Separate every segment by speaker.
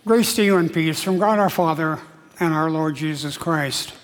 Speaker 1: Grace to you and peace from God our Father and our Lord Jesus Christ.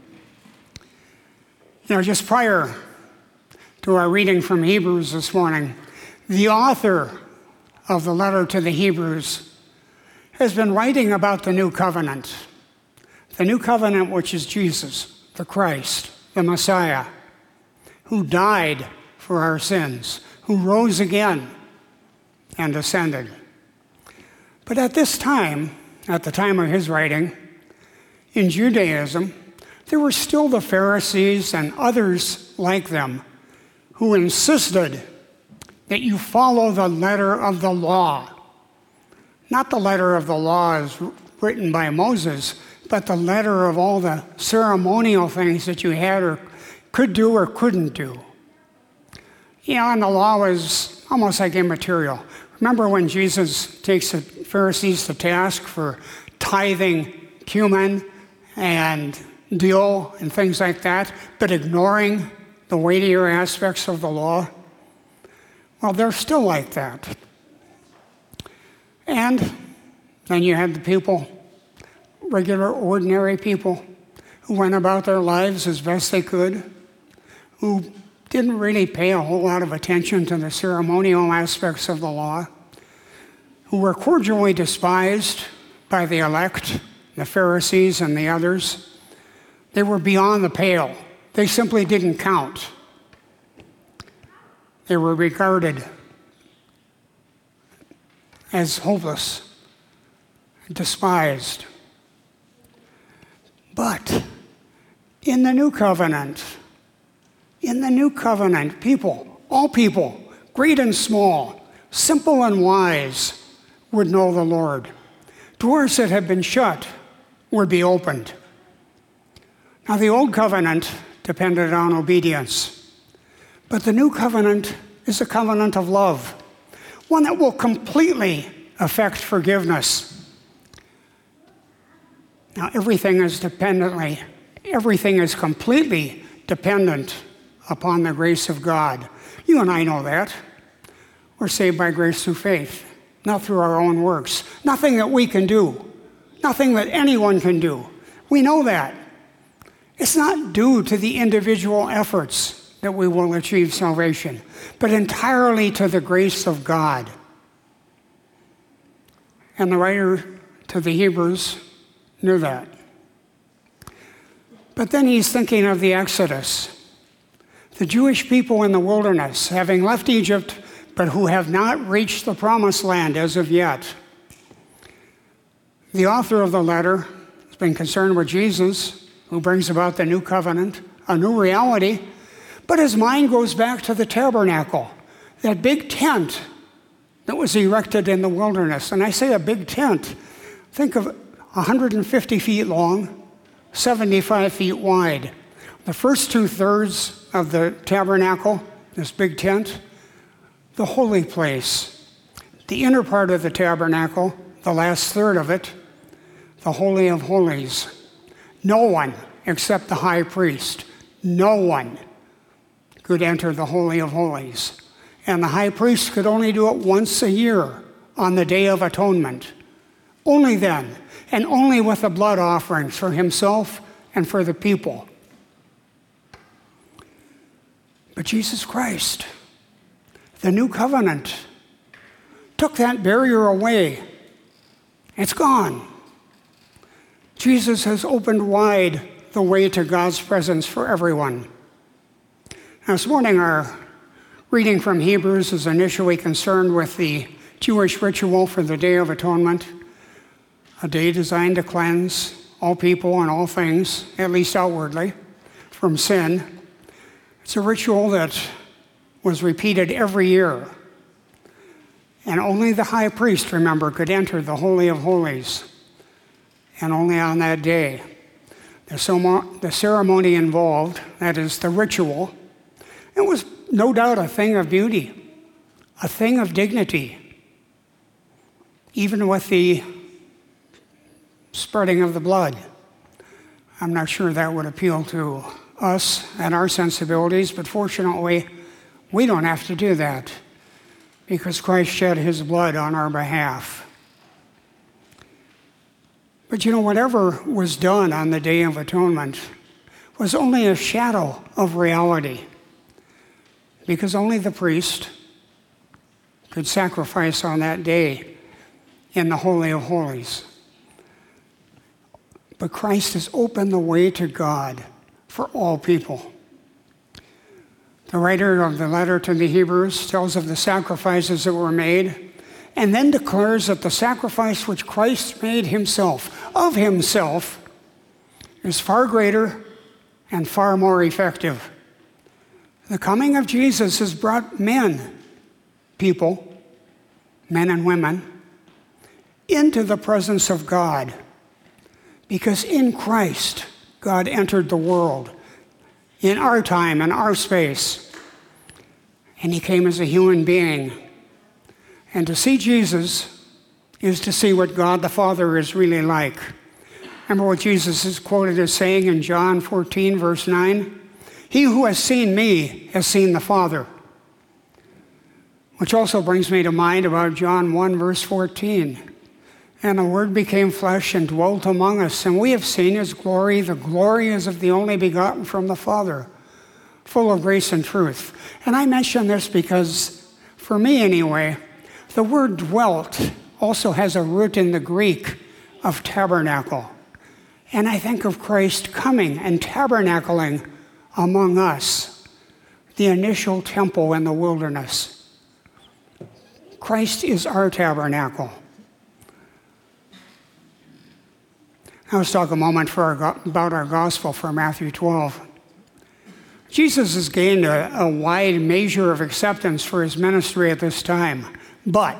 Speaker 1: Just prior to our reading from Hebrews this morning, the author of the letter to the Hebrews has been writing about the new covenant which is Jesus, the Christ, the Messiah, who died for our sins, who rose again and ascended. But at this time, at the time of his writing, in Judaism, there were still the Pharisees and others like them who insisted that you follow the letter of the law. Not the letter of the law as written by Moses, but the letter of all the ceremonial things that you had or could do or couldn't do. And the law was almost like immaterial. Remember when Jesus takes the Pharisees to task for tithing cumin and dill and things like that, but ignoring the weightier aspects of the law? Well, they're still like that. And then you had the people, regular, ordinary people, who went about their lives as best they could, who didn't really pay a whole lot of attention to the ceremonial aspects of the law, who were cordially despised by the elect, the Pharisees and the others. They were beyond the pale. They simply didn't count. They were regarded as hopeless, despised. But in the new covenant, people, all people, great and small, simple and wise, would know the Lord. Doors that had been shut would be opened. Now, the old covenant depended on obedience, but the new covenant is a covenant of love, one that will completely affect forgiveness. Now, everything is completely dependent upon the grace of God. You and I know that. We're saved by grace through faith, not through our own works. Nothing that we can do, nothing that anyone can do. We know that. It's not due to the individual efforts that we will achieve salvation, but entirely to the grace of God. And the writer to the Hebrews knew that. But then he's thinking of the Exodus. The Jewish people in the wilderness, having left Egypt, but who have not reached the promised land as of yet. The author of the letter has been concerned with Jesus, who brings about the new covenant, a new reality, but his mind goes back to the tabernacle, that big tent that was erected in the wilderness. And I say a big tent. Think of 150 feet long, 75 feet wide. The first 2/3 of the tabernacle, this big tent, the holy place. The inner part of the tabernacle, the last third of it, the Holy of Holies. No one except the high priest, no one could enter the Holy of Holies. And the high priest could only do it once a year on the Day of Atonement. Only then, and only with the blood offerings for himself and for the people. But Jesus Christ, the new covenant, took that barrier away. It's gone. Jesus has opened wide the way to God's presence for everyone. Now, this morning, our reading from Hebrews is initially concerned with the Jewish ritual for the Day of Atonement, a day designed to cleanse all people and all things, at least outwardly, from sin. It's a ritual that was repeated every year. And only the high priest, remember, could enter the Holy of Holies. And only on that day. The ceremony involved, that is the ritual, it was no doubt a thing of beauty, a thing of dignity. Even with the spreading of the blood. I'm not sure that would appeal to us and our sensibilities, but fortunately, we don't have to do that because Christ shed his blood on our behalf. But whatever was done on the Day of Atonement was only a shadow of reality, because only the priest could sacrifice on that day in the Holy of Holies. But Christ has opened the way to God for all people. The writer of the letter to the Hebrews tells of the sacrifices that were made, and then declares that the sacrifice which Christ made of himself, is far greater and far more effective. The coming of Jesus has brought people, men and women, into the presence of God, because in Christ, God entered the world in our time and our space, and he came as a human being. And to see Jesus is to see what God the Father is really like. Remember what Jesus is quoted as saying in John 14, verse 9? He who has seen me has seen the Father. Which also brings me to mind about John 1, verse 14. And the Word became flesh and dwelt among us, and we have seen his glory. The glory is of the only begotten from the Father, full of grace and truth. And I mention this because, for me anyway, the word dwelt also has a root in the Greek of tabernacle. And I think of Christ coming and tabernacling among us, the initial temple in the wilderness. Christ is our tabernacle. Now let's talk a moment about our gospel for Matthew 12. Jesus has gained a wide measure of acceptance for his ministry at this time. But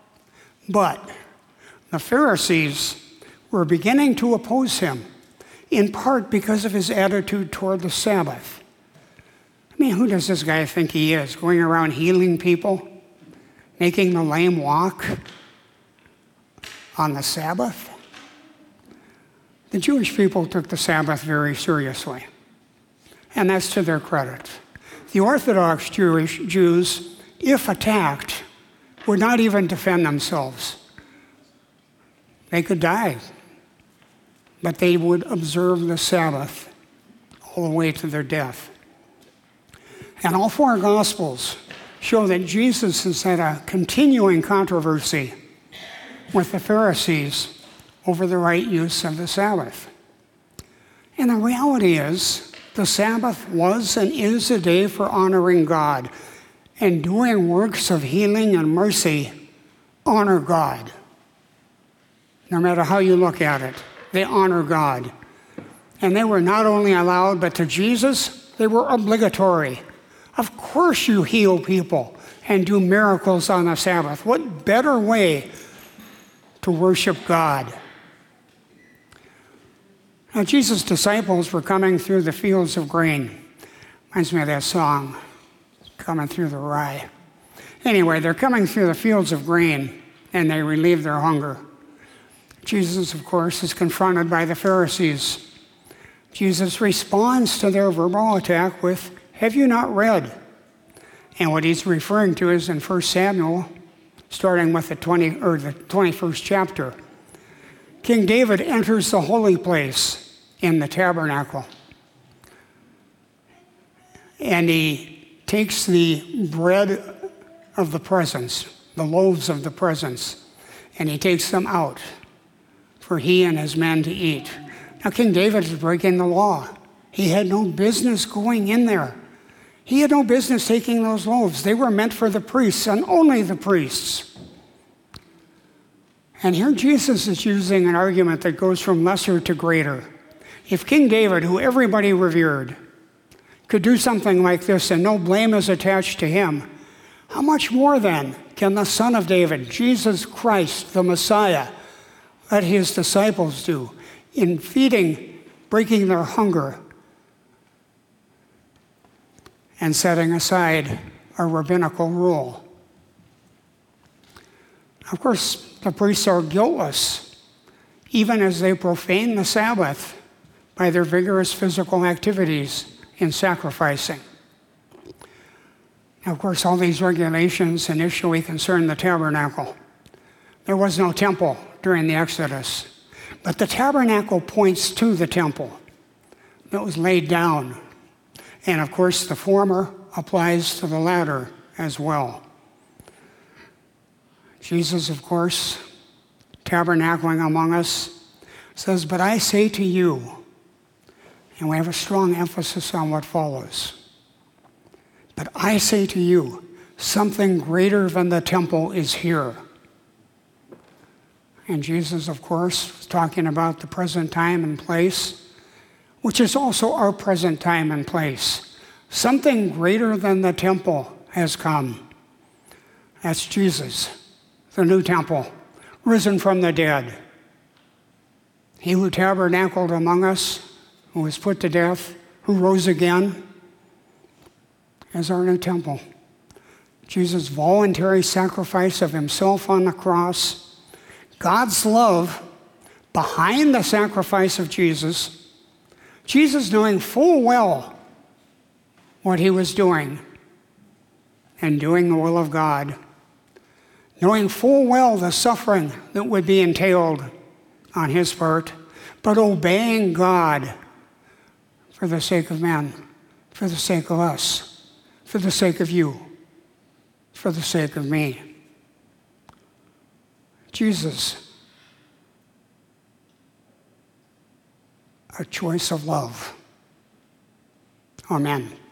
Speaker 1: the Pharisees were beginning to oppose him, in part because of his attitude toward the Sabbath. I mean, who does this guy think he is? Going around healing people? Making the lame walk on the Sabbath? The Jewish people took the Sabbath very seriously, and that's to their credit. The Orthodox Jews, if attacked, would not even defend themselves. They could die, but they would observe the Sabbath all the way to their death. And all four Gospels show that Jesus has had a continuing controversy with the Pharisees over the right use of the Sabbath. And the reality is, the Sabbath was and is a day for honoring God, and doing works of healing and mercy honor God. No matter how you look at it, they honor God. And they were not only allowed, but to Jesus, they were obligatory. Of course you heal people and do miracles on the Sabbath. What better way to worship God? Now, Jesus' disciples were coming through the fields of grain. Reminds me of that song, Coming Through the Rye. Anyway, they're coming through the fields of grain, and they relieve their hunger. Jesus, of course, is confronted by the Pharisees. Jesus responds to their verbal attack with, "Have you not read?" And what he's referring to is in 1 Samuel, starting with the 21st chapter. King David enters the holy place in the tabernacle. And he takes the bread of the presence, the loaves of the presence, and he takes them out for he and his men to eat. Now, King David is breaking the law. He had no business going in there. He had no business taking those loaves. They were meant for the priests and only the priests. And here Jesus is using an argument that goes from lesser to greater. If King David, who everybody revered, could do something like this and no blame is attached to him, how much more then can the Son of David, Jesus Christ, the Messiah, let his disciples do in feeding, breaking their hunger, and setting aside a rabbinical rule? Of course, the priests are guiltless, even as they profane the Sabbath by their vigorous physical activities in sacrificing. Now, of course, all these regulations initially concerned the tabernacle. There was no temple during the Exodus. But the tabernacle points to the temple that was laid down. And of course, the former applies to the latter as well. Jesus, of course, tabernacling among us, says, "But I say to you," and we have a strong emphasis on what follows. "But I say to you, something greater than the temple is here." And Jesus, of course, was talking about the present time and place, which is also our present time and place. Something greater than the temple has come. That's Jesus, the new temple, risen from the dead. He who tabernacled among us, who was put to death, who rose again, is our new temple. Jesus' voluntary sacrifice of himself on the cross, God's love behind the sacrifice of Jesus, Jesus knowing full well what he was doing and doing the will of God, knowing full well the suffering that would be entailed on his part, but obeying God for the sake of men, for the sake of us, for the sake of you, for the sake of me. Jesus, a choice of love. Amen.